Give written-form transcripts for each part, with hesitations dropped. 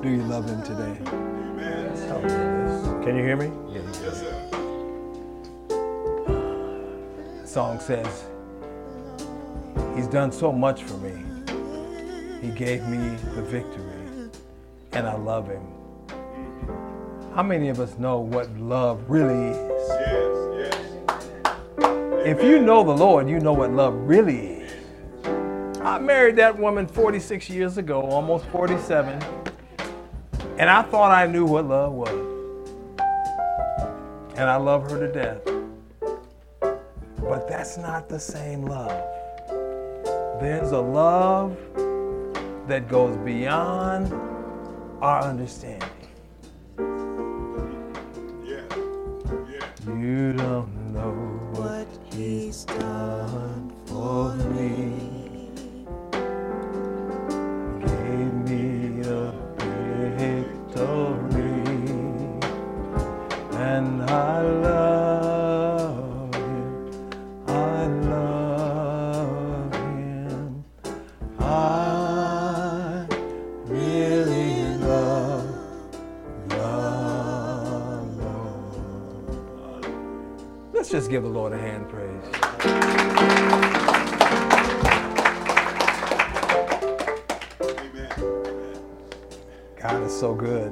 Do you love him today? Can you hear me? Yes, sir. The song says, he's done so much for me. He gave me the victory, and I love him. How many of us know what love really is? Yes, yes. If you know the Lord, you know what love really is. I married that woman 46 years ago, almost 47, and I thought I knew what love was. And I love her to death. But that's not the same love. There's a love that goes beyond our understanding. You don't know what he's done for me. Gave me a victory. And I love him. I love him. I really love Lord. Let's just give the Lord a hand praise. Amen. God is so good.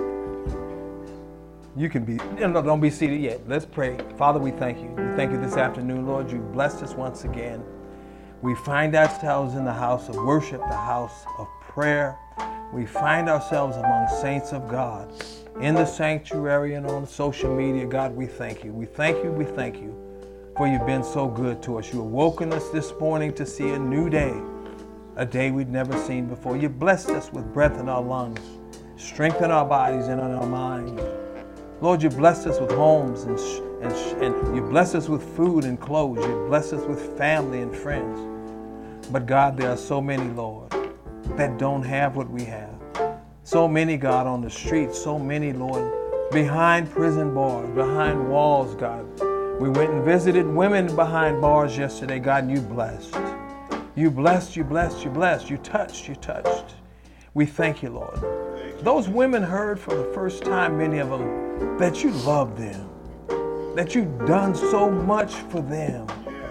You can be, no, don't be seated yet. Let's pray. Father, we thank you. We thank you this afternoon, Lord. You blessed us once again. We find ourselves in the house of worship, the house of prayer. We find ourselves among saints of God in the sanctuary and on social media. God, we thank you. We thank you. We thank you for you've been so good to us. You awoken us this morning to see a new day, a day we'd never seen before. You blessed us with breath in our lungs, strengthen our bodies and in our minds. Lord, you blessed us with homes and you blessed us with food and clothes. You blessed us with family and friends. But God, there are so many, Lord, that don't have what we have. So many, God, on the streets. So many, Lord, behind prison bars, behind walls, God. We went and visited women behind bars yesterday, God, and you blessed. You blessed, you blessed, you blessed. You touched, you touched. We thank you, Lord. Those women heard for the first time, many of them, that you love them, that you've done so much for them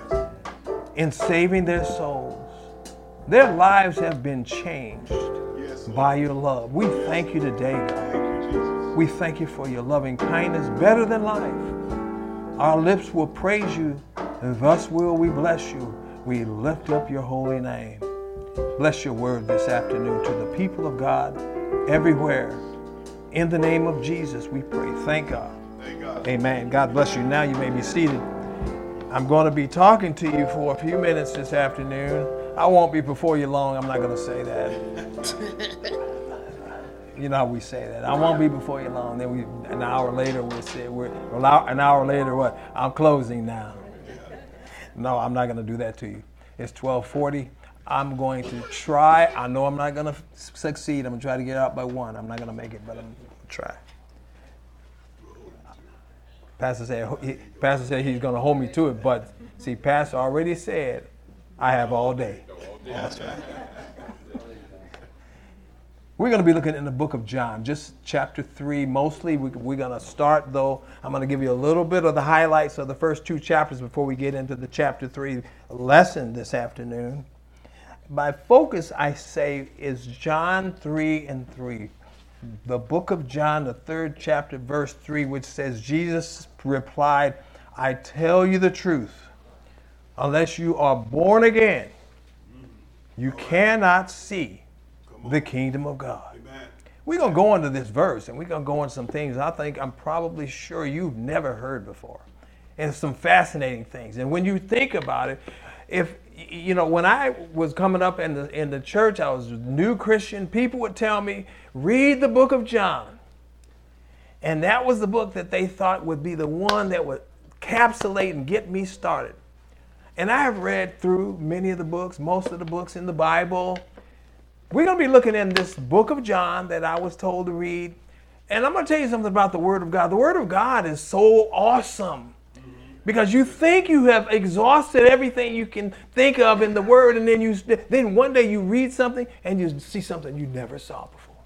in saving their souls. Their lives have been changed by your love. We thank you today, God. We thank you for your loving kindness, better than life. Our lips will praise you, and thus will we bless you. We lift up your holy name. Bless your word this afternoon to the people of God everywhere. In the name of Jesus, we pray. Thank God. Thank God. Amen. God bless you. Now you may be seated. I'm going to be talking to you for a few minutes this afternoon. I won't be before you long. I'm not going to say that. You know how we say that. I won't be before you long. Then an hour later, we'll say, an hour later, what? I'm closing now. No, I'm not going to do that to you. It's 12:40. I'm going to try. I know I'm not going to succeed. I'm going to try to get out by 1. I'm not going to make it, but I'm going to try. Pastor said he's going to hold me to it, but see, Pastor already said I have all day. That's right. We're going to be looking in the book of John, just chapter 3 mostly. We're going to start, though. I'm going to give you a little bit of the highlights of the first 2 chapters before we get into the chapter 3 lesson this afternoon. My focus, I say, is John 3:3. The book of John, the 3rd chapter, verse 3, which says, Jesus replied, I tell you the truth, unless you are born again, you cannot see the kingdom of God. Amen. We're going to go into this verse, and we're going to go into some things I'm probably sure you've never heard before. And some fascinating things. And when you think about it, when I was coming up in the church, I was a new Christian, people would tell me, read the book of John. And that was the book that they thought would be the one that would encapsulate and get me started. And I have read through many of the books, most of the books in the Bible. We're going to be looking in this book of John that I was told to read. And I'm going to tell you something about the Word of God. The Word of God is so awesome. Because you think you have exhausted everything you can think of in the Word, and then one day you read something and you see something you never saw before.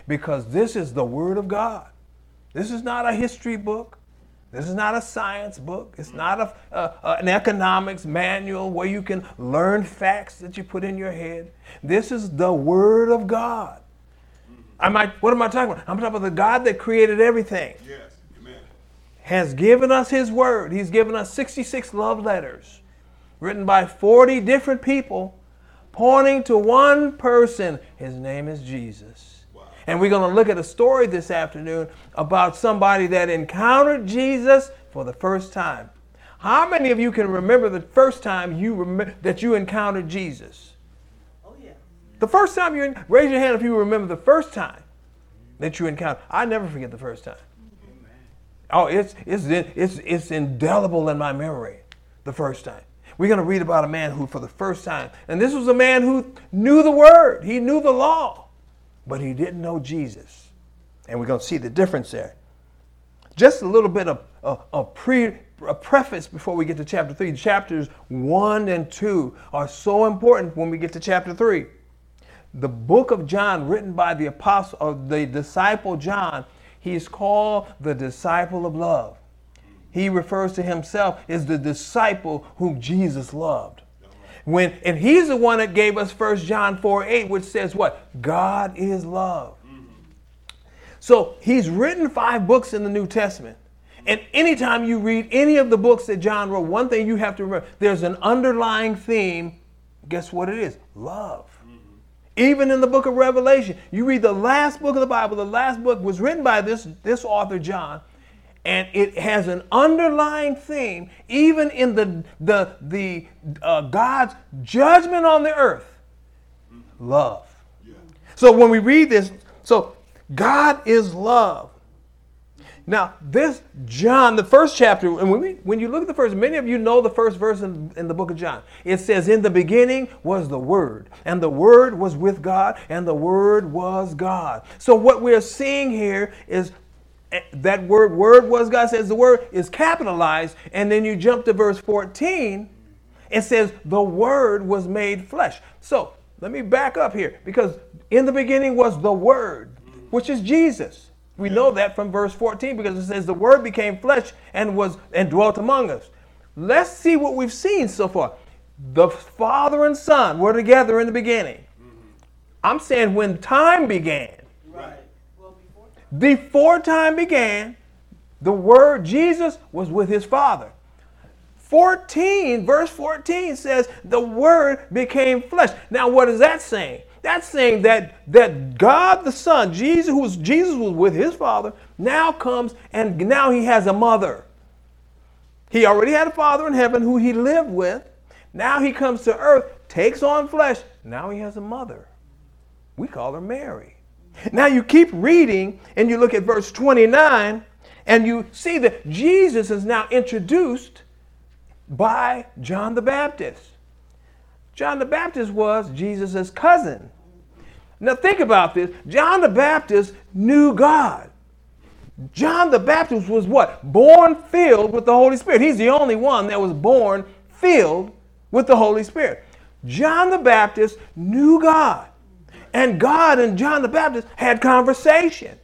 because this is the Word of God. This is not a history book. This is not a science book. It's not an economics manual where you can learn facts that you put in your head. This is the Word of God. What am I talking about? I'm talking about the God that created everything. Yes, amen. Has given us His Word. He's given us 66 love letters written by 40 different people pointing to one person. His name is Jesus. And we're going to look at a story this afternoon about somebody that encountered Jesus for the first time. How many of you can remember the first time that you encountered Jesus? Oh, yeah. The first time raise your hand if you remember the first time that you encountered. I never forget the first time. Oh, it's indelible in my memory, the first time. We're going to read about a man who, for the first time, and this was a man who knew the Word. He knew the law. But he didn't know Jesus. And we're going to see the difference there. Just a little bit of a preface before we get to chapter 3. Chapters 1 and 2 are so important when we get to chapter 3. The book of John, written by the apostle or the disciple John, he's called the disciple of love. He refers to himself as the disciple whom Jesus loved. And he's the one that gave us 1 John 4:8, which says what? God is love. Mm-hmm. So he's written 5 books in the New Testament. And anytime you read any of the books that John wrote, one thing you have to remember, there's an underlying theme. Guess what it is? Love. Mm-hmm. Even in the book of Revelation, you read the last book of the Bible. The last book was written by this author, John. And it has an underlying theme, even in the God's judgment on the earth. Love. Yeah. So when we read this, so God is love. Now, this John, the first chapter, and when you look at the first, many of you know the first verse in the book of John. It says, in the beginning was the Word, and the Word was with God, and the Word was God. So what we're seeing here is that word was God, says the Word is capitalized, and then you jump to verse 14, it says the Word was made flesh. So let me back up here, because in the beginning was the Word, which is Jesus. We know that from verse 14, because it says the Word became flesh and dwelt among us. Let's see what we've seen so far. The Father and Son were together in the beginning. I'm saying when time began. Before time began, the Word, Jesus, was with his Father. Verse 14 says the Word became flesh. Now, what is that saying? That's saying that God the Son, Jesus was with his Father, now comes and now he has a mother. He already had a Father in heaven who he lived with. Now he comes to earth, takes on flesh. Now he has a mother. We call her Mary. Now you keep reading and you look at verse 29 and you see that Jesus is now introduced by John the Baptist. John the Baptist was Jesus' cousin. Now think about this. John the Baptist knew God. John the Baptist was what? Born filled with the Holy Spirit. He's the only one that was born filled with the Holy Spirit. John the Baptist knew God. And God and John the Baptist had conversation.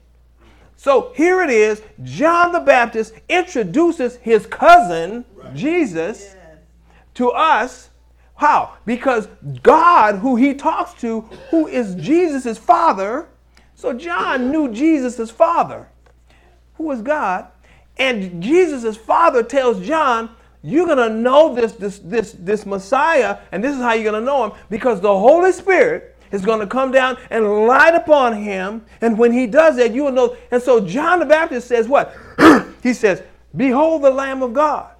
So here it is. John the Baptist introduces his cousin, Jesus, to us. How? Because God, who he talks to, who is Jesus' father. So John knew Jesus' father, who was God. And Jesus' father tells John, you're going to know this Messiah, and this is how you're going to know him, because the Holy Spirit is going to come down and light upon him. And when he does that, you will know. And so John the Baptist says what? He says, behold the Lamb of God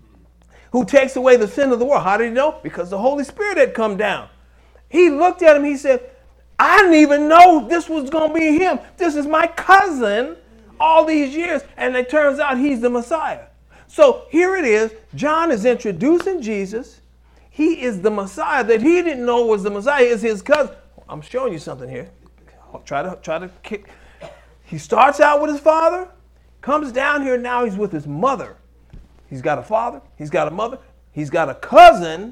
who takes away the sin of the world. How did he know? Because the Holy Spirit had come down. He looked at him. He said, I didn't even know this was going to be him. This is my cousin all these years. And it turns out he's the Messiah. So here it is. John is introducing Jesus. He is the Messiah that he didn't know was the Messiah. Is his cousin. I'm showing you something here. Try to kick. He starts out with his father, comes down here, now he's with his mother. He's got a father, he's got a mother, he's got a cousin.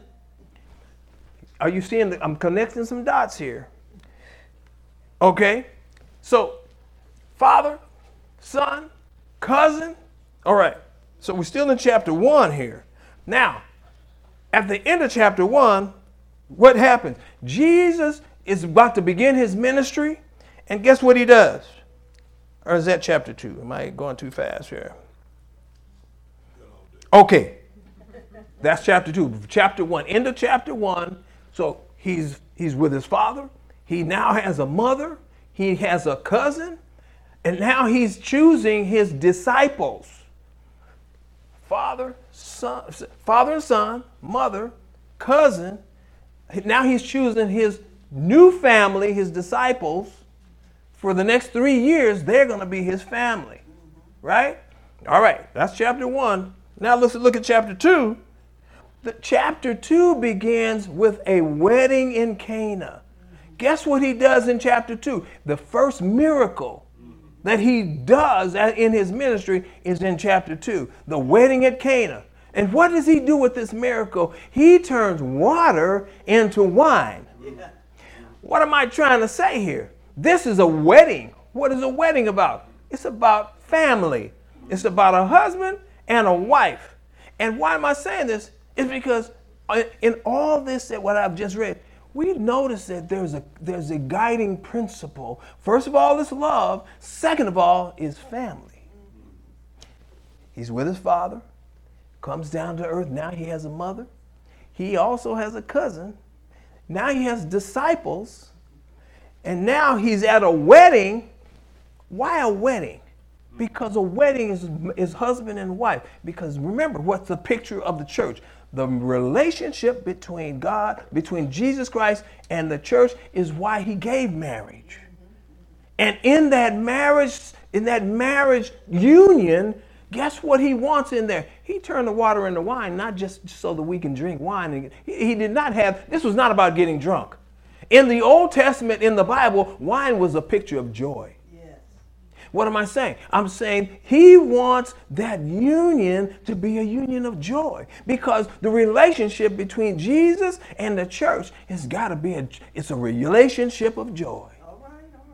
Are you seeing I'm connecting some dots here. Okay? So Father, son, cousin. All right. So we're still in chapter 1 here. Now, at the end of chapter 1, what happens? Jesus is about to begin his ministry, and guess what he does? Or is that chapter 2? Am I going too fast here? Okay. That's chapter 2. Chapter 1. End of chapter 1. So he's with his father. He now has a mother. He has a cousin. And now he's choosing his disciples. Father and son, mother, cousin. Now he's choosing his new family, his disciples. For the next 3 years, they're going to be his family. Right? All right. That's chapter 1. Now let's look at chapter 2. Chapter 2 begins with a wedding in Cana. Guess what he does in chapter 2? The first miracle that he does in his ministry is in chapter 2, the wedding at Cana. And what does he do with this miracle? He turns water into wine. Yeah. What am I trying to say here? This is a wedding. What is a wedding about? It's about family. It's about a husband and a wife. And why am I saying this? It's because in all this that what I've just read, we notice that there's a guiding principle. First of all, is love. Second of all, is family. He's with his father, comes down to earth. Now he has a mother. He also has a cousin. Now he has disciples. And now he's at a wedding. Why a wedding? Because a wedding is husband and wife. Because remember, what's the picture of the church? The relationship between God, between Jesus Christ and the church is why he gave marriage. And in that marriage union, guess what he wants in there? He turned the water into wine, not just so that we can drink wine. He did not have, this was not about getting drunk. In the Old Testament, in the Bible, wine was a picture of joy. What am I saying? I'm saying he wants that union to be a union of joy, because the relationship between Jesus and the church has got to be it's a relationship of joy. All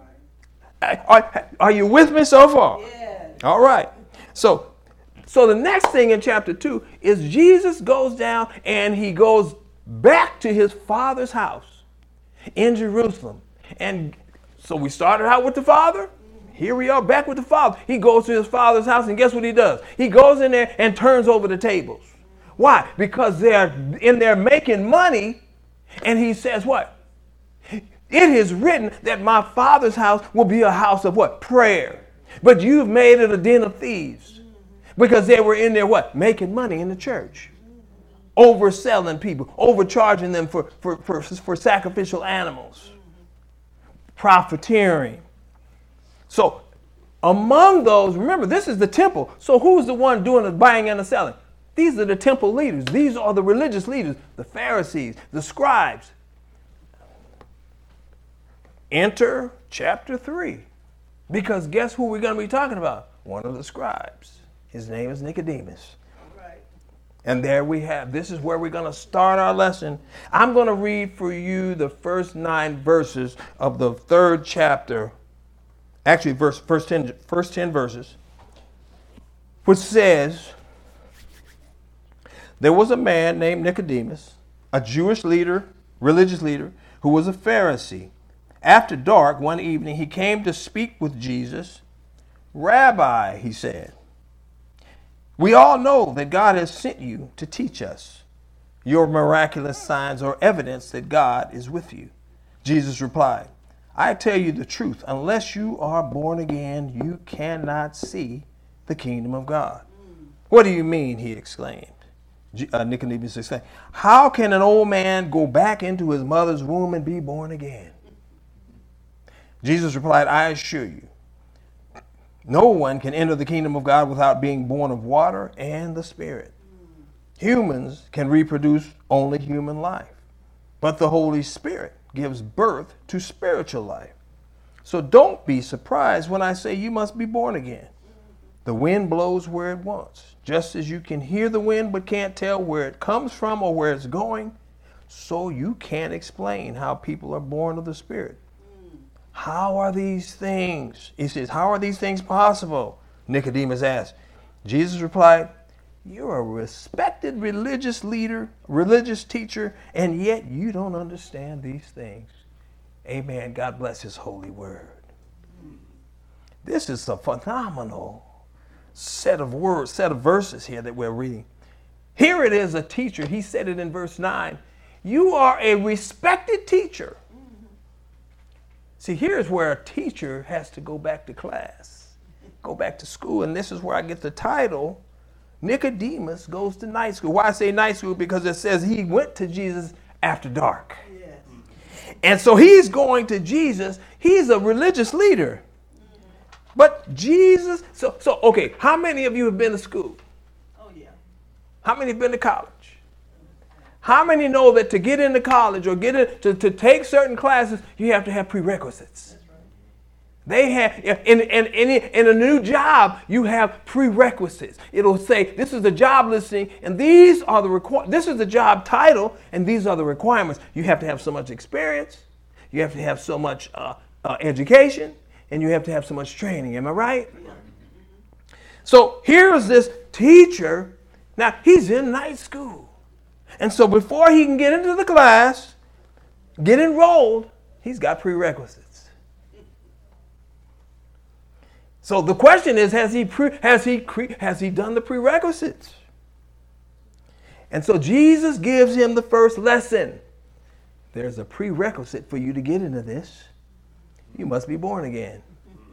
right. Are you with me so far? Yeah. All right. So the next thing in chapter 2 is Jesus goes down and he goes back to his father's house in Jerusalem. And so we started out with the father. Here we are back with the father. He goes to his father's house, and guess what he does? He goes in there and turns over the tables. Why? Because they're in there making money, and he says what? It is written that my father's house will be a house of what? Prayer. But you've made it a den of thieves. Because they were in there what? Making money in the church. Overselling people, overcharging them for sacrificial animals. Profiteering. So among those, remember, this is the temple. So who's the one doing the buying and the selling? These are the temple leaders. These are the religious leaders, the Pharisees, the scribes. Enter chapter 3. Because guess who we're going to be talking about? One of the scribes. His name is Nicodemus. Right. And there we have, this is where we're going to start our lesson. I'm going to read for you the first 9 verses of the 3rd chapter. Actually, first 10 verses, which says, there was a man named Nicodemus, a Jewish leader, religious leader, who was a Pharisee. After dark, one evening, he came to speak with Jesus. Rabbi, he said, we all know that God has sent you to teach us. Your miraculous signs are evidence that God is with you. Jesus replied, I tell you the truth, unless you are born again, you cannot see the kingdom of God. What do you mean? He exclaimed. Nicodemus exclaimed, how can an old man go back into his mother's womb and be born again? Jesus replied, I assure you, no one can enter the kingdom of God without being born of water and the Spirit. Humans can reproduce only human life, but the Holy Spirit gives birth to spiritual life. So don't be surprised when I say you must be born again. The wind blows where it wants. Just as you can hear the wind but can't tell where it comes from or where it's going, so you can't explain how people are born of the Spirit. how are these things? He says, how are these things possible? Nicodemus asked. Jesus replied, you're a respected religious leader, religious teacher, and yet you don't understand these things. Amen. God bless his holy word. This is a phenomenal set of words, set of verses here that we're reading. Here it is, a teacher. He said it in verse 9. You are a respected teacher. See, here's where a teacher has to go back to class, go back to school. And this is where I get the title, Nicodemus Goes to Night School. Why I say night school? Because it says he went to Jesus after dark. Yes. And so he's going to Jesus. He's a religious leader. But Jesus, so okay, how many of you have been to school? Oh, yeah. How many have been to college? How many know that to get into college or to take certain classes, you have to have prerequisites? They have, in a new job, you have prerequisites. It'll say, this is the job listing, and these are this is the job title, and these are the requirements. You have to have so much experience, you have to have so much education, and you have to have so much training. Am I right? So here's this teacher. Now, he's in night school. And so before he can get into the class, get enrolled, he's got prerequisites. So the question is, has he done the prerequisites? And so Jesus gives him the first lesson. There's a prerequisite for you to get into this. You must be born again.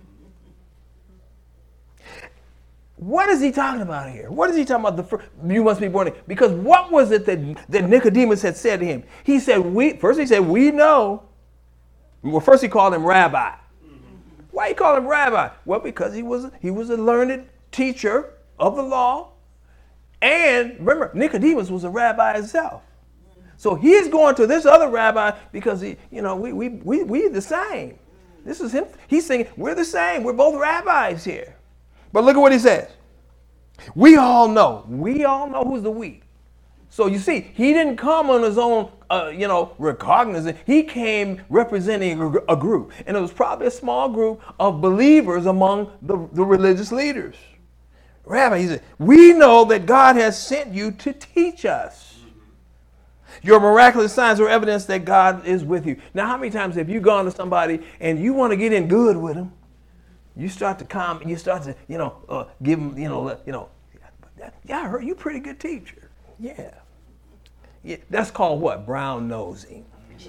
What is he talking about here? What is he talking about? You must be born again. Because what was it that Nicodemus had said to him? He said, we know. Well, first he called him rabbi. Why he called him rabbi? Well, because he was a learned teacher of the law. And remember, Nicodemus was a rabbi himself. So he's going to this other rabbi because we the same. This is him. He's saying, we're the same. We're both rabbis here. But look at what he says. We all know who's the we. So you see, he didn't come on his own, recognizance. He came representing a group. And it was probably a small group of believers among the religious leaders. Rabbi, he said, we know that God has sent you to teach us. Your miraculous signs are evidence that God is with you. Now, how many times have you gone to somebody and you want to get in good with them? You start to give them, yeah, I heard you pretty good teacher. Yeah. That's called what? Brown nosing.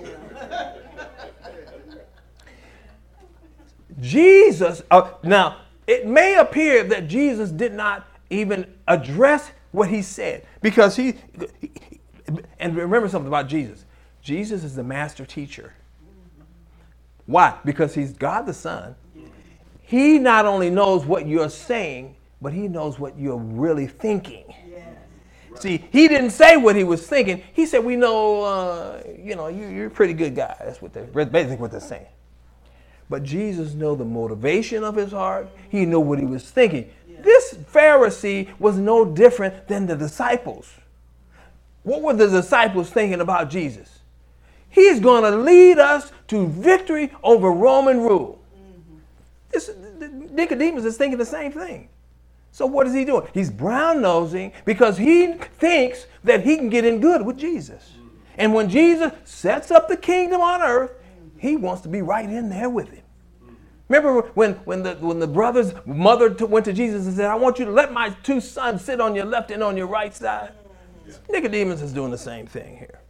Jesus, now, it may appear that Jesus did not even address what he said because and remember something about Jesus. Jesus is the master teacher. Why? Because he's God the Son. He not only knows what you're saying, but he knows what you're really thinking. Yes. Right. See, he didn't say what he was thinking. He said, we know, you're a pretty good guy. That's basically what they're saying. But Jesus knew the motivation of his heart. He knew what he was thinking. Yes. This Pharisee was no different than the disciples. What were the disciples thinking about Jesus? He's going to lead us to victory over Roman rule. Nicodemus is thinking the same thing. So what is he doing? He's brown-nosing because he thinks that he can get in good with Jesus. And when Jesus sets up the kingdom on earth, he wants to be right in there with him. Remember when the brother's mother went to Jesus and said, I want you to let my two sons sit on your left and on your right side? Yeah. Nicodemus is doing the same thing here.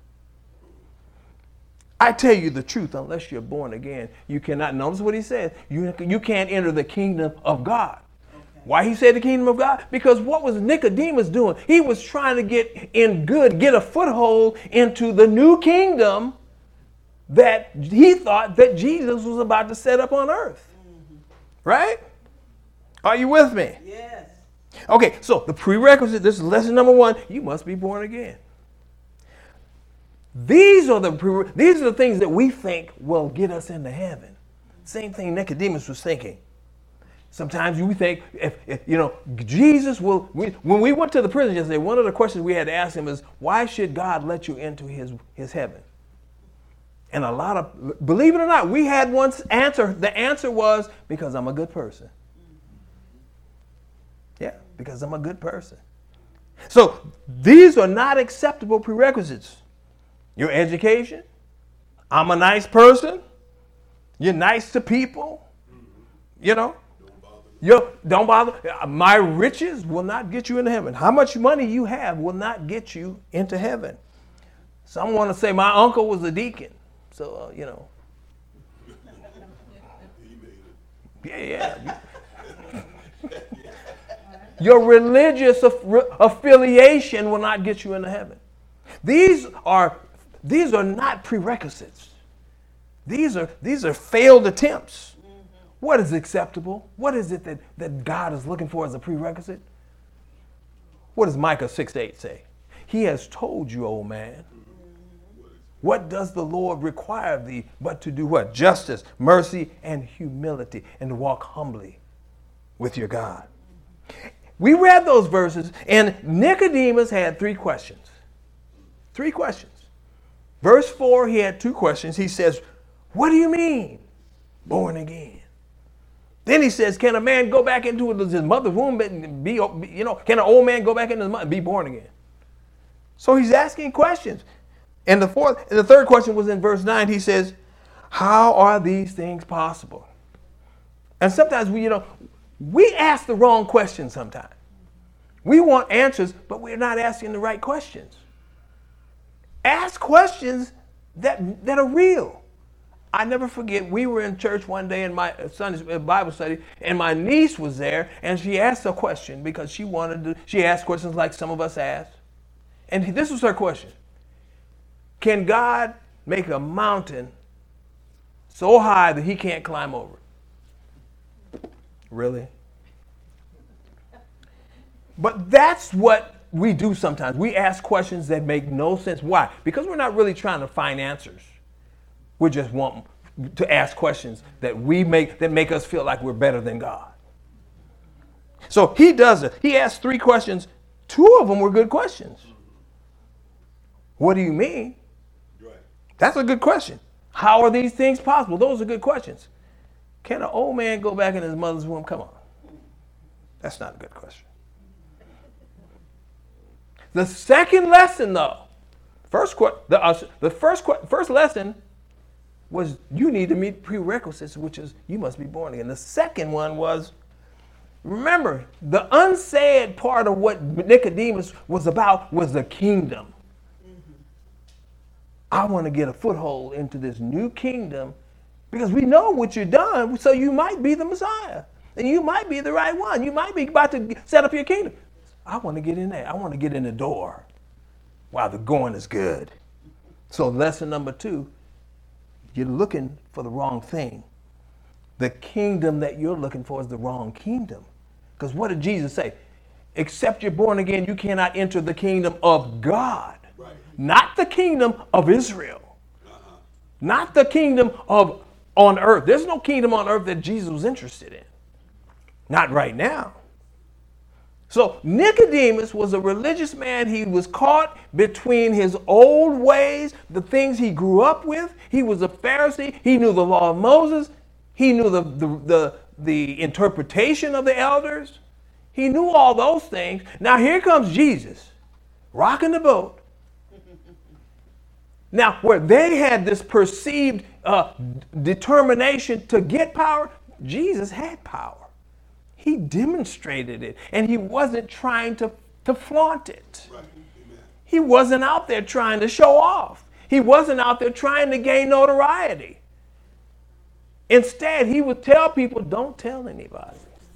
I tell you the truth, unless you're born again, you cannot, notice what he says, you can't enter the kingdom of God. Okay. Why he said the kingdom of God? Because what was Nicodemus doing? He was trying to get a foothold into the new kingdom that he thought that Jesus was about to set up on earth. Mm-hmm. Right? Are you with me? Yes. Okay, so the prerequisite, this is lesson number 1, you must be born again. These are the things that we think will get us into heaven. Same thing Nicodemus was thinking. Sometimes we think, if Jesus will. When we went to the prison yesterday, one of the questions we had to ask him is, why should God let you into his heaven? And a lot of, believe it or not, we had one answer. The answer was because I'm a good person. Yeah, because I'm a good person. So these are not acceptable prerequisites. Your education, I'm a nice person, you're nice to people, you know. Don't bother. My riches will not get you into heaven. How much money you have will not get you into heaven. Some want to say my uncle was a deacon. So, you know. Yeah. Your religious affiliation will not get you into heaven. These are not prerequisites. These are failed attempts. What is acceptable? What is it that God is looking for as a prerequisite? What does Micah 6:8 say? He has told you, old man. What does the Lord require of thee but to do what? Justice, mercy, and humility, and to walk humbly with your God. We read those verses, and Nicodemus had 3 questions. 3 questions. Verse 4, he had 2 questions. He says, what do you mean, born again? Then he says, can a man go back into his mother's womb and be, can an old man go back into his mother and be born again? So he's asking questions. And the third question was in verse 9. He says, how are these things possible? And sometimes we ask the wrong questions sometimes. We want answers, but we're not asking the right questions. Ask questions that are real. I never forget, we were in church one day in my son's Bible study, and my niece was there, and she asked a question because she asked questions like some of us asked. And this was her question. Can God make a mountain so high that he can't climb over it? Really? But that's what we do sometimes. We ask questions that make no sense. Why? Because we're not really trying to find answers. We just want to ask questions that make us feel like we're better than God. So he does it. He asked 3 questions. 2 of them were good questions. What do you mean? Right. That's a good question. How are these things possible? Those are good questions. Can an old man go back in his mother's womb? Come on. That's not a good question. The second lesson, though, first lesson was you need to meet prerequisites, which is you must be born again. The second one was, remember, the unsaid part of what Nicodemus was about was the kingdom. I want to get a foothold into this new kingdom because we know what you've done, so you might be the Messiah. And you might be the right one. You might be about to set up your kingdom. I want to get in there. I want to get in the door while the going is good. So lesson number 2, you're looking for the wrong thing. The kingdom that you're looking for is the wrong kingdom. Because what did Jesus say? Except you're born again, you cannot enter the kingdom of God. Right. Not the kingdom of Israel. Not the kingdom on earth. There's no kingdom on earth that Jesus was interested in. Not right now. So Nicodemus was a religious man. He was caught between his old ways, the things he grew up with. He was a Pharisee. He knew the law of Moses. He knew the interpretation of the elders. He knew all those things. Now here comes Jesus, rocking the boat. Now, where they had this perceived determination to get power, Jesus had power. He demonstrated it, and he wasn't trying to flaunt it. Right. He wasn't out there trying to show off. He wasn't out there trying to gain notoriety. Instead, he would tell people, don't tell anybody.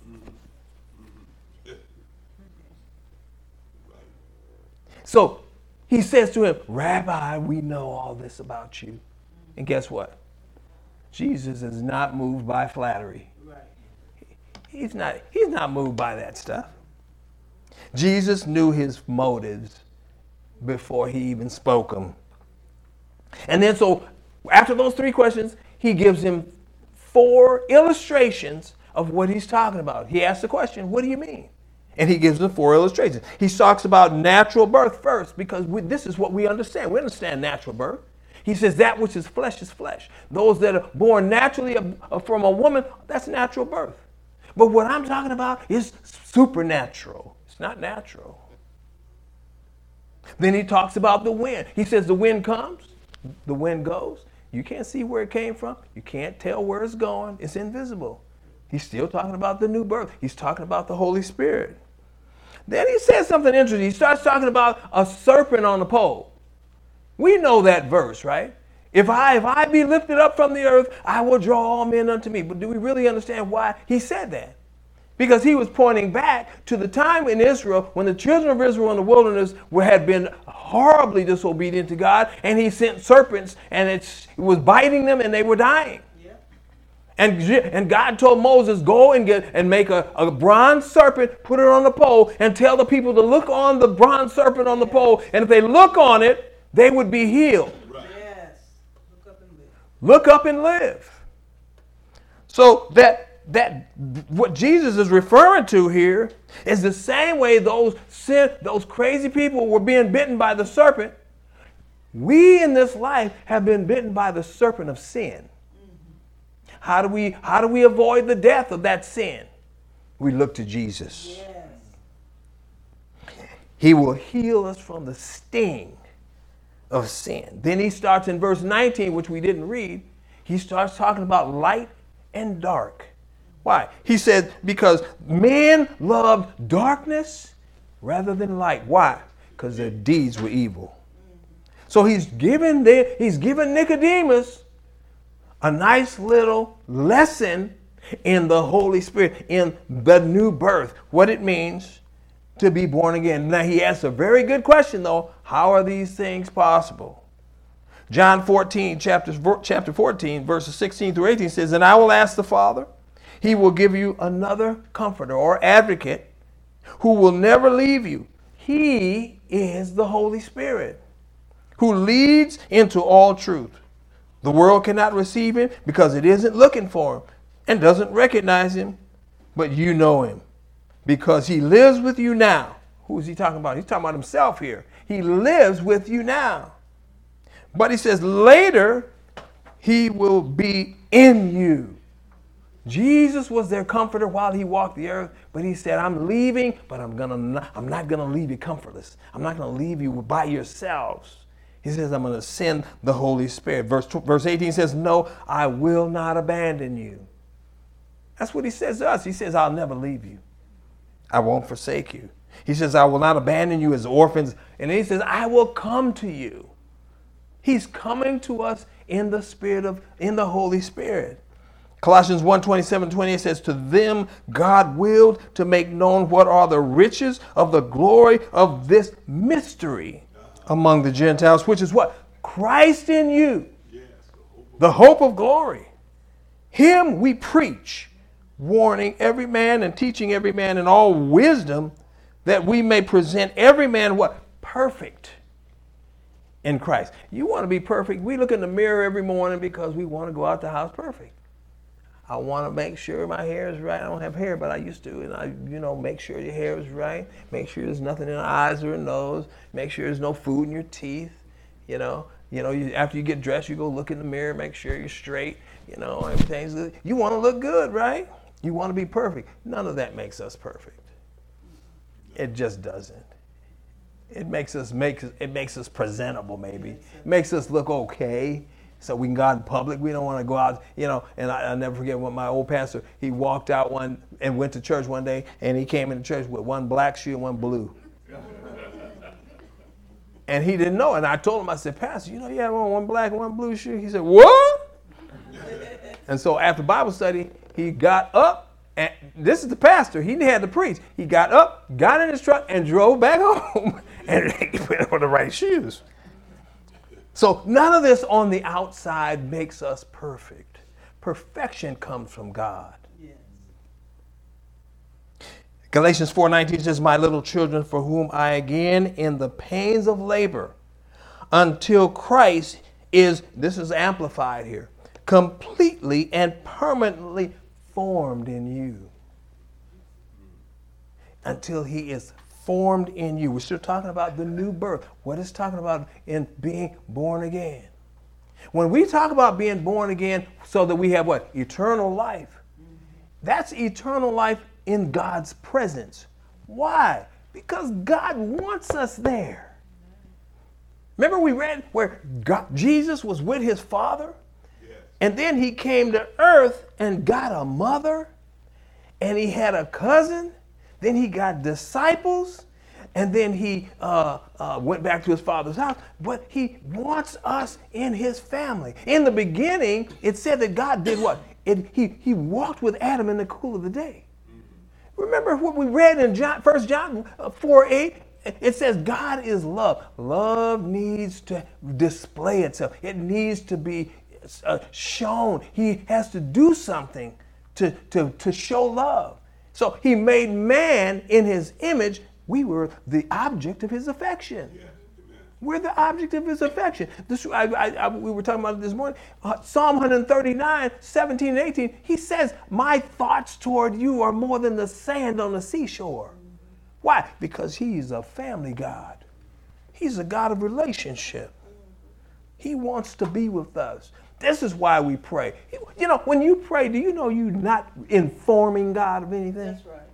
So he says to him, Rabbi, we know all this about you. And guess what? Jesus is not moved by flattery. He's not moved by that stuff. Jesus knew his motives before he even spoke them. And then so after those 3 questions, he gives him 4 illustrations of what he's talking about. He asks the question, what do you mean? And he gives him 4 illustrations. He talks about natural birth first because this is what we understand. We understand natural birth. He says that which is flesh is flesh. Those that are born naturally from a woman, that's natural birth. But what I'm talking about is supernatural. It's not natural. Then he talks about the wind. He says the wind comes, the wind goes. You can't see where it came from. You can't tell where it's going. It's invisible. He's still talking about the new birth. He's talking about the Holy Spirit. Then he says something interesting. He starts talking about a serpent on the pole. We know that verse, right? If I be lifted up from the earth, I will draw all men unto me. But do we really understand why he said that? Because he was pointing back to the time in Israel when the children of Israel in the wilderness had been horribly disobedient to God, and he sent serpents, and it was biting them, and they were dying. Yeah. And God told Moses, go and make a bronze serpent, put it on the pole, and tell the people to look on the bronze serpent on the pole, and if they look on it, they would be healed. Right. Yes. Look up and live. Look up and live. So that what Jesus is referring to here is the same way those crazy people were being bitten by the serpent. We in this life have been bitten by the serpent of sin. How do we avoid the death of that sin? We look to Jesus. Yes. He will heal us from the sting of sin. Then he starts in verse 19, which we didn't read. He starts talking about light and dark. Why? He said, because men loved darkness rather than light. Why? Because their deeds were evil. So he's given Nicodemus a nice little lesson in the Holy Spirit, in the new birth, what it means to be born again. Now he asks a very good question though. How are these things possible? John 14, chapter 14, verses 16 through 18 says, and I will ask the Father, he will give you another comforter or advocate who will never leave you. He is the Holy Spirit who leads into all truth. The world cannot receive him because it isn't looking for him and doesn't recognize him, but you know him because he lives with you now. Who is he talking about? He's talking about himself here. He lives with you now. But he says later he will be in you. Jesus was their comforter while he walked the earth, but he said, I'm leaving, but I'm not going to leave you comfortless. I'm not going to leave you by yourselves. He says, I'm going to send the Holy Spirit. Verse 18 says, no, I will not abandon you. That's what he says to us. He says, I'll never leave you. I won't forsake you. He says, I will not abandon you as orphans. And then he says, I will come to you. He's coming to us in the Holy Spirit. Colossians 1:27-28 says, to them God willed to make known what are the riches of the glory of this mystery among the Gentiles, which is what? Christ in you, the hope of glory. Him we preach, warning every man and teaching every man in all wisdom, that we may present every man what? Perfect in Christ. You want to be perfect? We look in the mirror every morning because we want to go out the house perfect. I want to make sure my hair is right. I don't have hair, but I used to. And I, make sure your hair is right. Make sure there's nothing in the eyes or the nose. Make sure there's no food in your teeth. After you get dressed, you go look in the mirror, make sure you're straight. Everything's good. You want to look good, right? You want to be perfect. None of that makes us perfect. It just doesn't. It makes us presentable, maybe. It makes us look okay. So we can go out in public. We don't want to go out, and I'll never forget when my old pastor, he walked out and went to church one day, and he came into church with one black shoe and one blue. And he didn't know. And I told him, I said, Pastor, you have one black and one blue shoe? He said, what? And so after Bible study, he got up, and this is the pastor. He had to preach. He got up, got in his truck, and drove back home, and he put on the right shoes. So none of this on the outside makes us perfect. Perfection comes from God. Yes. Galatians 4:19 says, my little children, for whom I again in the pains of labor, until Christ is, this is amplified here, completely and permanently formed in you. Until he is formed in you. We're still talking about the new birth. What is talking about in being born again? When we talk about being born again so that we have what? Eternal life. That's eternal life in God's presence. Why? Because God wants us there. Remember we read where Jesus was with his Father? Yes. And then he came to earth and got a mother, and he had a cousin, then he got disciples, and then he went back to his Father's house. But he wants us in his family. In the beginning, it said that God did what? He walked with Adam in the cool of the day. Remember what we read in 1 John 4:8? It says God is love. Love needs to display itself. It needs to be shown. He has to do something to show love. So he made man in his image. We were the object of his affection. Yeah. We're the object of his affection. We were talking about it this morning. Psalm 139, 17 and 18, he says, my thoughts toward you are more than the sand on the seashore. Why? Because he's a family God. He's a God of relationship. He wants to be with us. This is why we pray. You know, when you pray, do you know you're not informing God of anything? That's right.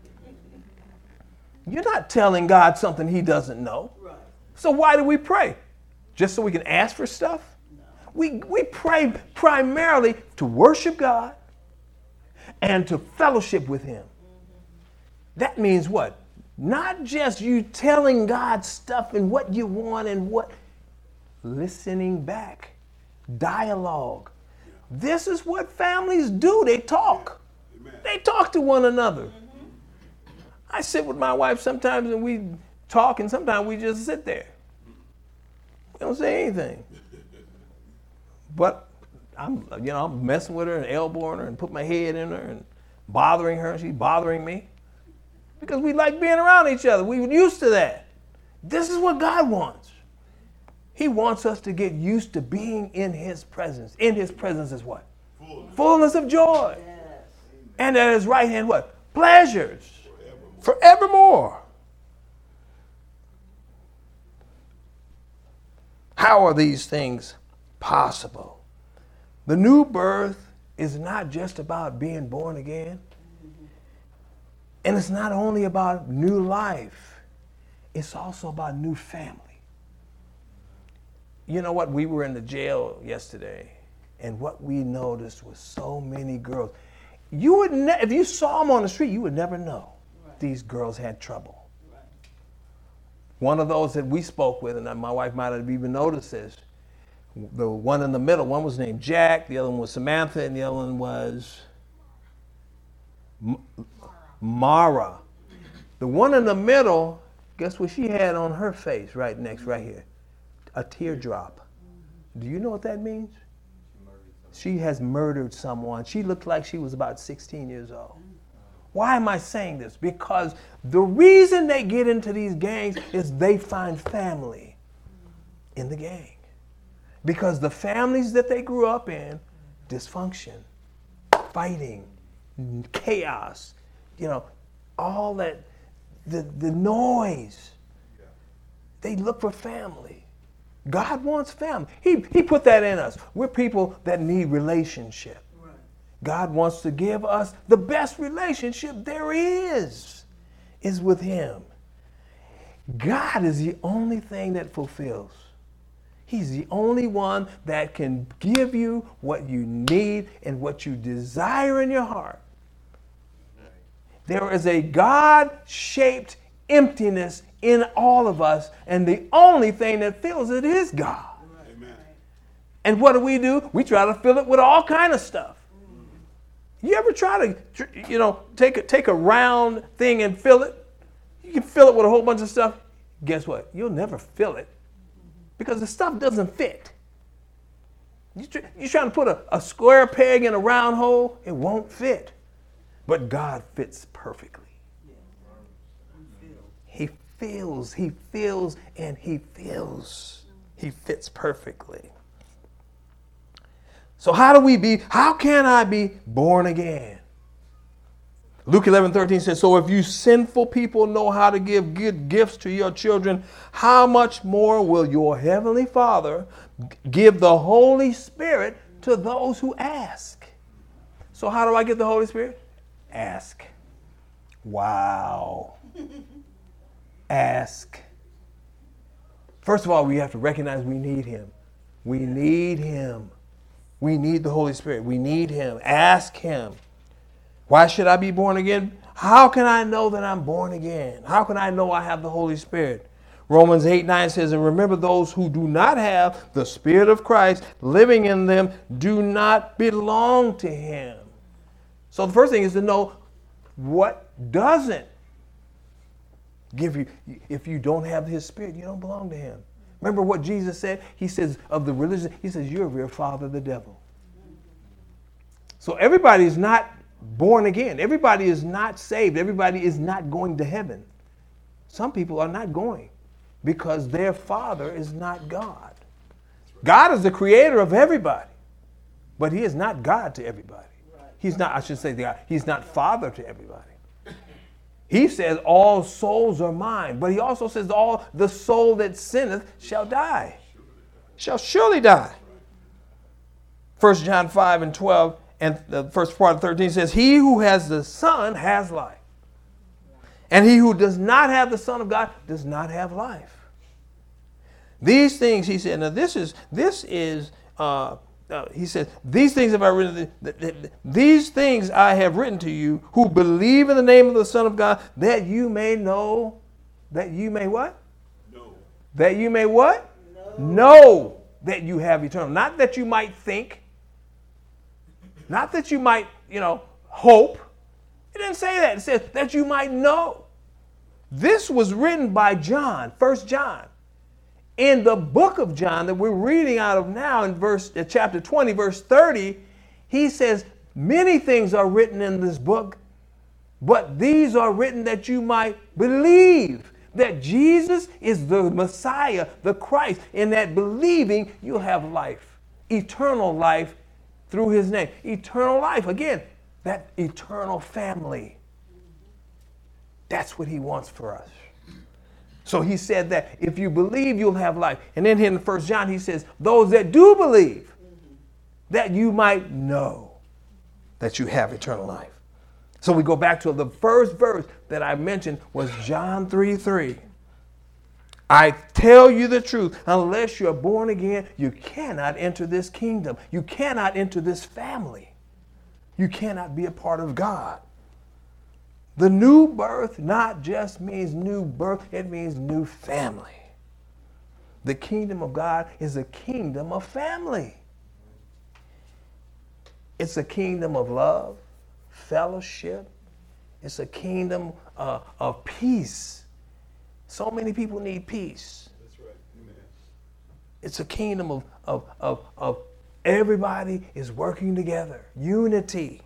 You're not telling God something he doesn't know. Right. So why do we pray? Just so we can ask for stuff? No. We pray primarily to worship God and to fellowship with him. That means what? Not just you telling God stuff and what you want and what. Listening back. Dialogue. This is what families do. They talk. Amen. They talk to one another. I sit with my wife sometimes and we talk, and sometimes we just sit there. We don't say anything. But I'm messing with her and elbowing her and putting my head in her and bothering her. She's bothering me. Because we like being around each other. We're used to that. This is what God wants. He wants us to get used to being in his presence. In his presence is what? Fullness of joy. Yes. And at his right hand what? Pleasures. Forevermore. How are these things possible? The new birth is not just about being born again. And it's not only about new life. It's also about new family. You know what? We were in the jail yesterday, and what we noticed was so many girls. You would if you saw them on the street, you would never know. These girls had trouble. Right. One of those that we spoke with, and my wife might have even noticed this, the one in the middle, one was named Jack, the other one was Samantha, and the other one was Mara. The one in the middle, guess what she had on her face right here? A teardrop. Do you know what that means? She has murdered someone. She looked like she was about 16 years old. Why am I saying this? Because the reason they get into these gangs is they find family in the gang. Because the families that they grew up in, dysfunction, fighting, chaos, all that, the noise. They look for family. God wants family. He put that in us. We're people that need relationship. God wants to give us the best relationship there is with him. God is the only thing that fulfills. He's the only one that can give you what you need and what you desire in your heart. There is a God-shaped emptiness in all of us, and the only thing that fills it is God. Amen. And what do? We try to fill it with all kind of stuff. You ever try to, take a round thing and fill it? You can fill it with a whole bunch of stuff. Guess what? You'll never fill it because the stuff doesn't fit. You're trying to put a square peg in a round hole, it won't fit. But God fits perfectly. He fills, and he fills. He fits perfectly. So how can I be born again? Luke 11:13 says, so if you sinful people know how to give good gifts to your children, how much more will your heavenly Father give the Holy Spirit to those who ask? So how do I get the Holy Spirit? Ask. Wow. Ask. First of all, we have to recognize we need him. We need him. We need the Holy Spirit. We need him. Ask him. Why should I be born again? How can I know that I'm born again? How can I know I have the Holy Spirit? Romans 8:9 says, and remember those who do not have the Spirit of Christ living in them do not belong to him. So the first thing is to know what doesn't give you. If you don't have his Spirit, you don't belong to him. Remember what Jesus said? He says of the religion, he says, you're of your father, the devil. So everybody is not born again. Everybody is not saved. Everybody is not going to heaven. Some people are not going because their father is not God. God is the creator of everybody, but he is not God to everybody. He's not, I should say, he's not father to everybody. He says all souls are mine, but he also says all the soul that sinneth shall die, shall surely die. 1 John 5:12 and the first part of 13 says, he who has the Son has life. And he who does not have the Son of God does not have life. These things, he said, now this is he said, these things have I written, these things I have written to you who believe in the name of the Son of God, that you may know, that you may what? Know. That you may what? Know that you have eternal. Not that you might think. Not that you might, hope. It didn't say that. It says that you might know. This was written by John, 1 John. In the book of John that we're reading out of now in chapter 20, verse 30, he says, many things are written in this book, but these are written that you might believe that Jesus is the Messiah, the Christ. In that believing, you'll have life, eternal life through his name. Eternal life, again, that eternal family. That's what he wants for us. So he said that if you believe, you'll have life. And then here in 1 John, he says, those that do believe, that you might know that you have eternal life. So we go back to the first verse that I mentioned was John 3:3. I tell you the truth, unless you're born again, you cannot enter this kingdom. You cannot enter this family. You cannot be a part of God. The new birth not just means new birth, it means new family. The kingdom of God is a kingdom of family. It's a kingdom of love, fellowship. It's a kingdom of peace. So many people need peace. That's right. Amen. It's a kingdom of everybody is working together. Unity.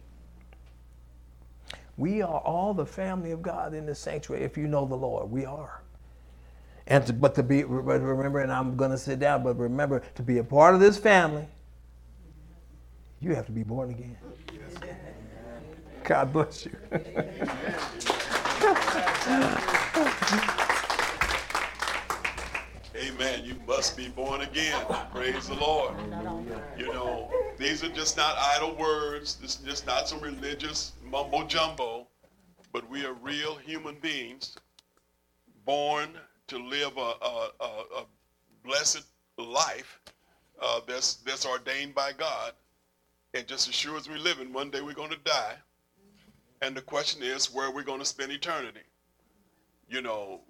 We are all the family of God in the sanctuary. If you know the Lord, we are. But remember, and I'm going to sit down, but remember, to be a part of this family, you have to be born again. God bless you. Amen. You must be born again. Praise the Lord. These are just not idle words. This is just not some religious mumbo jumbo, but we are real human beings born to live a blessed life that's ordained by God. And just as sure as we're living, one day we're going to die. And the question is, where are we going to spend eternity? And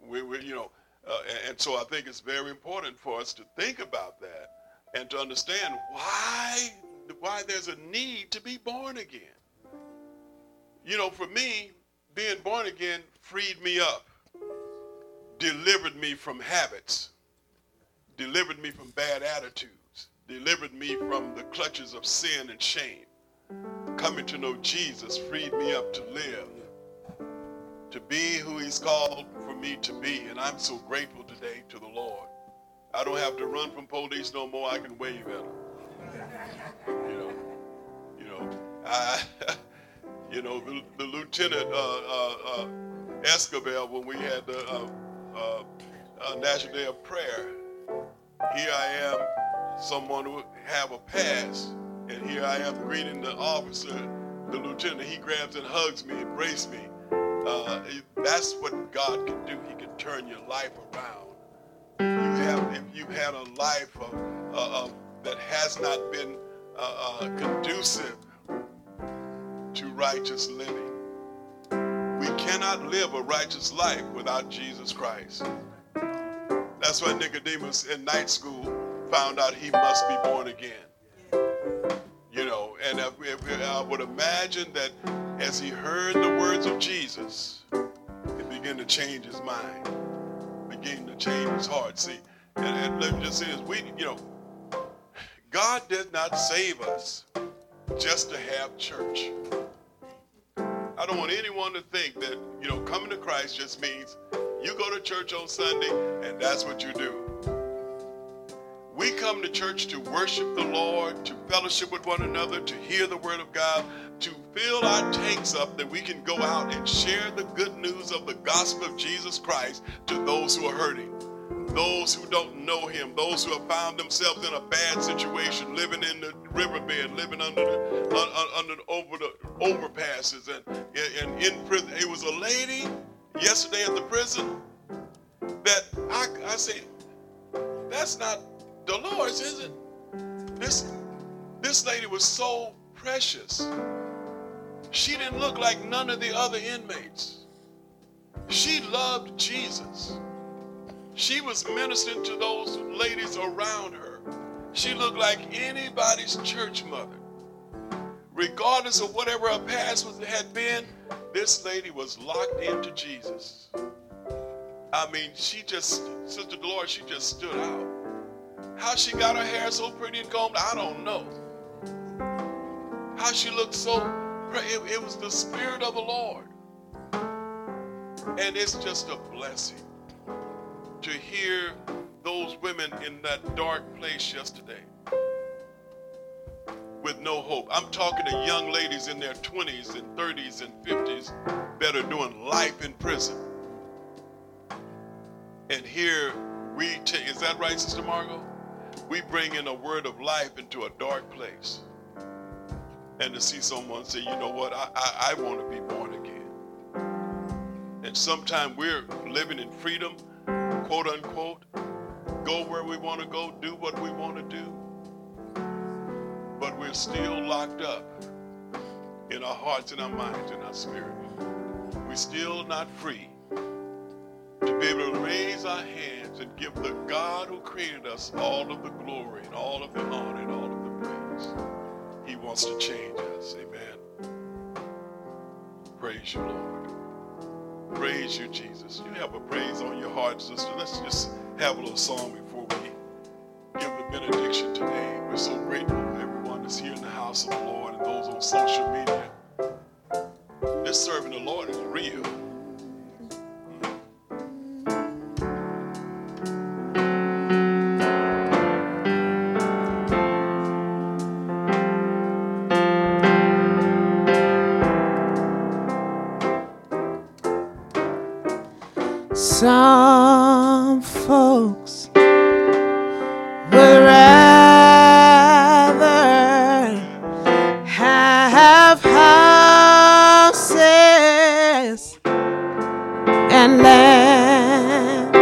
so I think it's very important for us to think about that and to understand why there's a need to be born again. For me, being born again freed me up, delivered me from habits, delivered me from bad attitudes, delivered me from the clutches of sin and shame. Coming to know Jesus freed me up to live, to be who he's called for me to be. And I'm so grateful today to the Lord. I don't have to run from police no more. I can wave at them. You know, the Lieutenant Escobar, when we had the National Day of Prayer, here I am, someone who have a pass, and here I am greeting the officer, the lieutenant. He grabs and hugs me, embraces me. That's what God can do. He can turn your life around. If you've had a life that has not been conducive to righteous living, we cannot live a righteous life without Jesus Christ. That's why Nicodemus in night school found out he must be born again. You know, and I would imagine that as he heard the words of Jesus, it began to change his mind, began to change his heart. See, and let me just say this: God did not save us just to have church. I don't want anyone to think that coming to Christ just means you go to church on Sunday and that's what you do. We come to church to worship the Lord, to fellowship with one another, to hear the word of God, to fill our tanks up that we can go out and share the good news of the gospel of Jesus Christ to those who are hurting, those who don't know him, those who have found themselves in a bad situation, living in the riverbed, living under the overpasses and in prison. It was a lady yesterday at the prison that I say, that's not Dolores, is it? This lady was so precious. She didn't look like none of the other inmates. She loved Jesus. She was ministering to those ladies around her. She looked like anybody's church mother. Regardless of whatever her past had been, this lady was locked into Jesus. I mean, Sister Dolores, she just stood out. How she got her hair so pretty and combed, I don't know. How she looked so pretty, it was the Spirit of the Lord. And it's just a blessing to hear those women in that dark place yesterday with no hope. I'm talking to young ladies in their 20s and 30s and 50s that are doing life in prison. And here is that right, Sister Margot? We bring in a word of life into a dark place. And to see someone say, you know what, I want to be born again. And sometimes we're living in freedom, quote unquote, go where we want to go, do what we want to do. But we're still locked up in our hearts and our minds and our spirit. We're still not free to be able to raise our hands and give the God who created us all of the glory and all of the honor and all of the praise. He wants to change us. Amen. Praise you, Lord. Praise you, Jesus. You have a praise on your heart, sister. Let's just have a little song before we give the benediction today. We're so grateful for everyone that's here in the house of the Lord and those on social media. This serving the Lord is real. Some folks would rather have houses and land.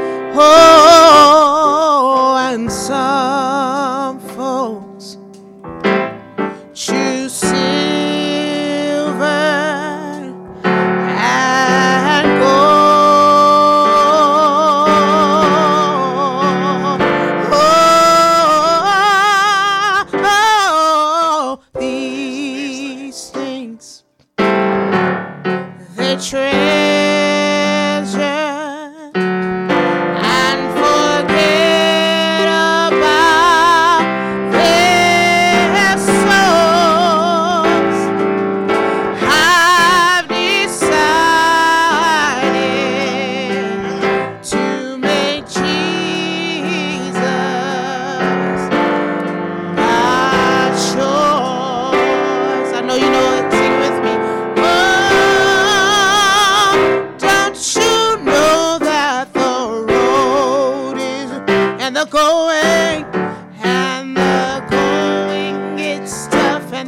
Oh, and some folks choose silver and gold. Treasure and forget about their souls. I've decided to make Jesus my choice. I know you know it. Sing with me.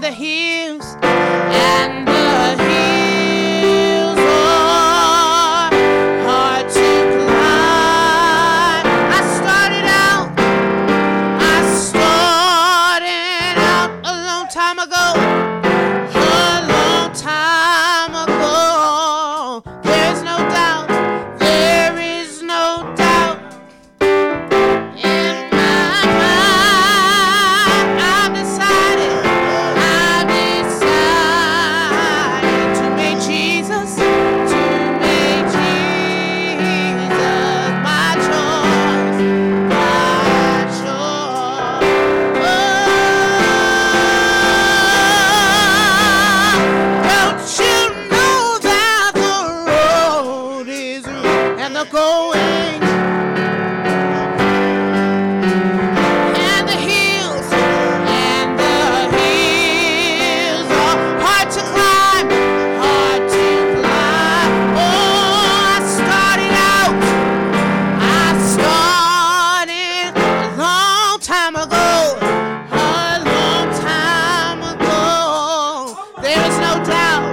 and the hills, and the hills are hard to climb. I started out a long time ago. A long time ago. There's no doubt, there is no doubt in my mind. I've decided to make Jesus my choice, my choice. Don't you know that the road is rough and the going, and the hills are hard to climb, hard to climb. Oh, I started a long time ago, a long time ago. There is no doubt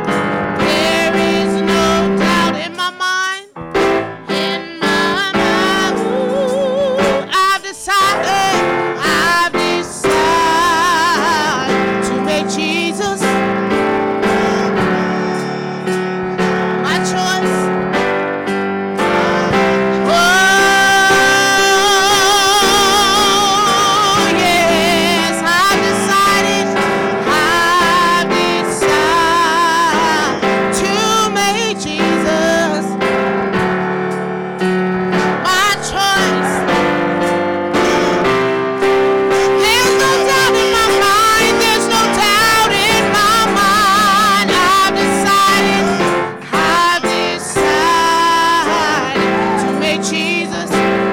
in my mind, Ooh, I've decided to make Jesus my choice. Oh, yes, I've decided to make Jesus my choice. There's no doubt in my mind. There's no doubt in my mind. I've decided to make Jesus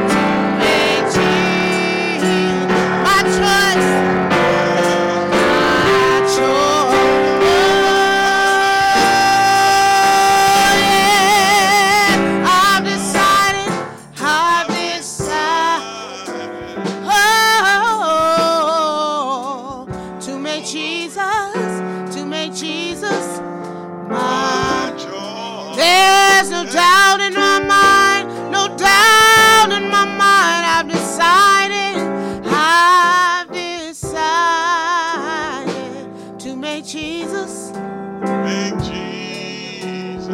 my choice. My choice. Yeah. I've decided to make Jesus my Joy. There's no doubt in my mind, no doubt in my mind. I've decided to make Jesus Make Jesus.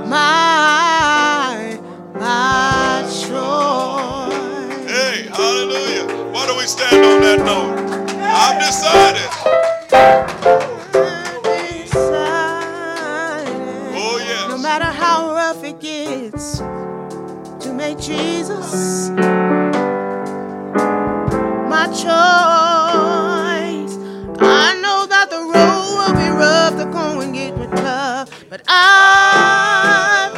my choice. Hey, hallelujah. Why don't we stand on that note? I've decided. Oh, yes. No matter how rough it gets, to make Jesus my choice. I know that the road will be rough, the going get me tough, but I've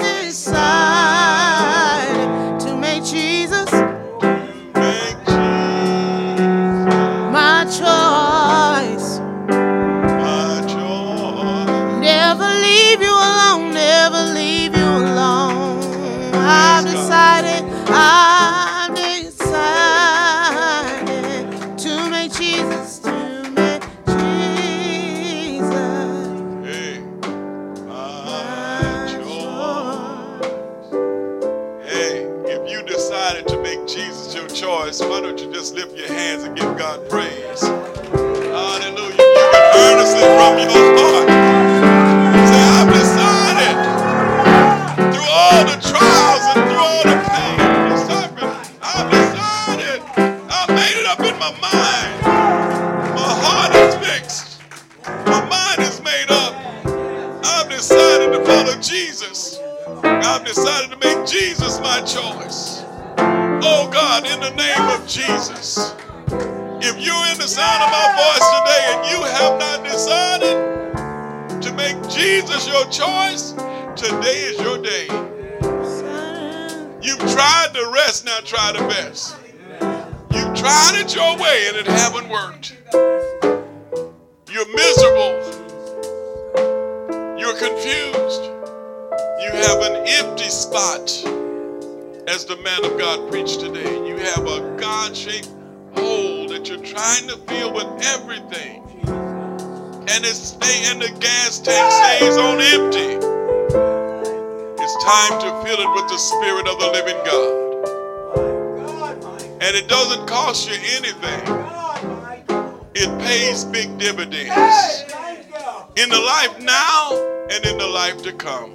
decided to make Jesus Make Jesus my choice. my joy. Never leave you alone, never leave you alone. I've decided to make Jesus, Hey, my joy. Hey, if you decided to make Jesus your choice, why don't you just lift your hands and give God praise? Hallelujah. You can earnestly from your heart say, I've decided through all the trials and through all the pain and the suffering, I've decided, I've made it up in my mind. My heart is fixed. My mind is made up. I've decided to follow Jesus. I've decided to make Jesus my choice. Oh God, in the name of Jesus, if you're in the sound of my voice today and you have not decided to make Jesus your choice, today is your day. You've tried the rest, now try the best. You've tried it your way and it haven't worked. You're miserable. You're confused. You have an empty spot, as the man of God preached today. You have a God-shaped hole that you're trying to fill with everything. and the gas tank stays on empty. It's time to fill it with the Spirit of the living God. And it doesn't cost you anything. It pays big dividends in the life now and in the life to come.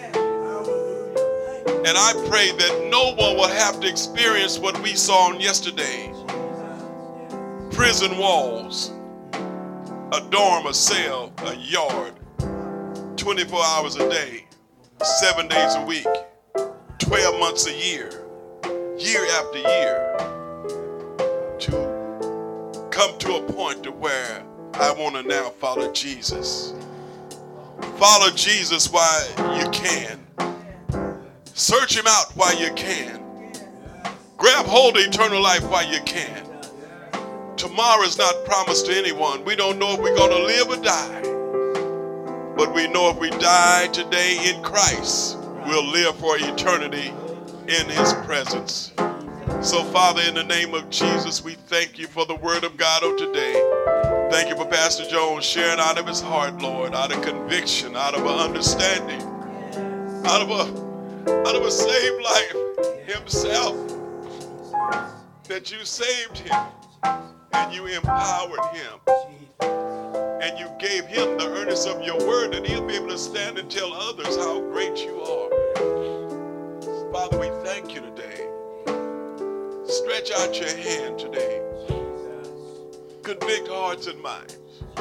And I pray that no one will have to experience what we saw on yesterday. Prison walls, a dorm, a cell, a yard, 24 hours a day, 7 days a week, 12 months a year, year after year, to come to a point to where I want to now follow Jesus. Follow Jesus while you can. Search him out while you can. Grab hold of eternal life while you can. Tomorrow is not promised to anyone. We don't know if we're going to live or die. But we know if we die today in Christ, we'll live for eternity in his presence. So, Father, in the name of Jesus, we thank you for the word of God of today. Thank you for Pastor Jones sharing out of his heart, Lord, out of conviction, out of an understanding, out of a saved life himself, that you saved him and you empowered him and you gave him the earnest of your word, and he'll be able to stand and tell others how great you are. Father, we thank you today. Stretch out your hand today. Convict hearts and minds.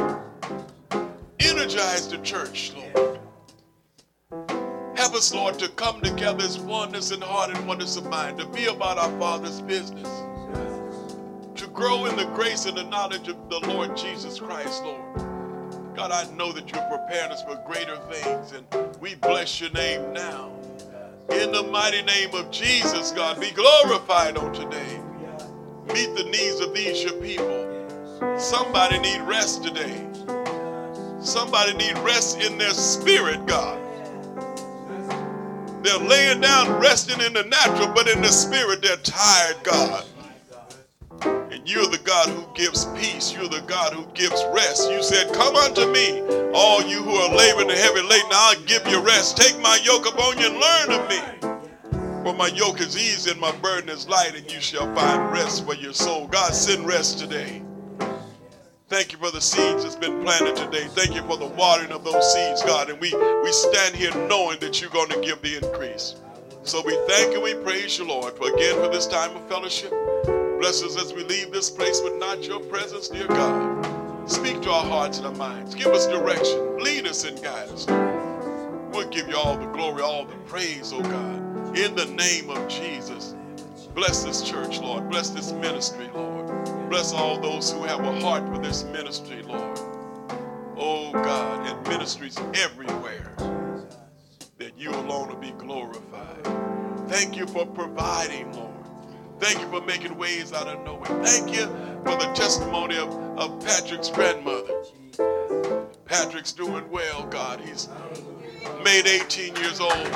Energize the church, Lord. Help us, Lord, to come together as oneness in heart and oneness of mind, to be about our Father's business, to grow in the grace and the knowledge of the Lord Jesus Christ, Lord. God, I know that you're preparing us for greater things, and we bless your name now. In the mighty name of Jesus, God, be glorified on today. Meet the needs of these your people. Somebody need rest today. Somebody need rest in their spirit, God. They're laying down, resting in the natural, but in the spirit, they're tired, God. And you're the God who gives peace. You're the God who gives rest. You said, come unto me, all you who are laboring and heavy laden, I'll give you rest. Take my yoke upon you and learn of me. For my yoke is easy and my burden is light, and you shall find rest for your soul. God, send rest today. Thank you for the seeds that's been planted today. Thank you for the watering of those seeds, God. And we stand here knowing that you're going to give the increase. So we thank and we praise you, Lord, for this time of fellowship. Bless us as we leave this place with not your presence, dear God. Speak to our hearts and our minds. Give us direction. Lead us and guide us. We'll give you all the glory, all the praise, oh God. In the name of Jesus. Bless this church, Lord. Bless this ministry, Lord. Bless all those who have a heart for this ministry, Lord. Oh God, and ministries everywhere, that you alone will be glorified. Thank you for providing, Lord. Thank you for making ways out of no way. Thank you for the testimony of Patrick's grandmother. Patrick's doing well, God. He's made 18 years old.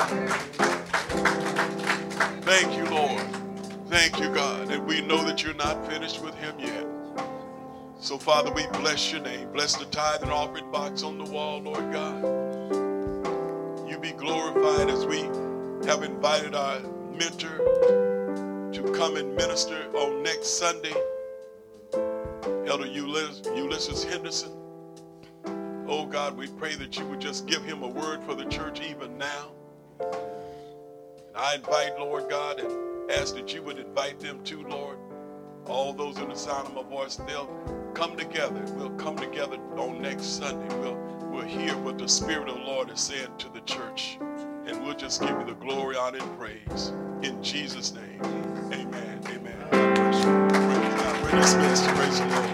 Thank you, Lord. Thank you, God. And we know that you're not finished with him yet. So, Father, we bless your name. Bless the tithe and offering box on the wall, Lord God. You be glorified as we have invited our mentor to come and minister on next Sunday, Elder Ulysses Henderson. Oh, God, we pray that you would just give him a word for the church even now. I invite, Lord God, and ask that you would invite them too, Lord. All those in the sound of my voice, they'll come together. We'll come together on next Sunday. We'll hear what the Spirit of the Lord is saying to the church. And we'll just give you the glory, honor, and praise. In Jesus' name, amen. Amen. God bless you. We're dismissed. Praise the Lord.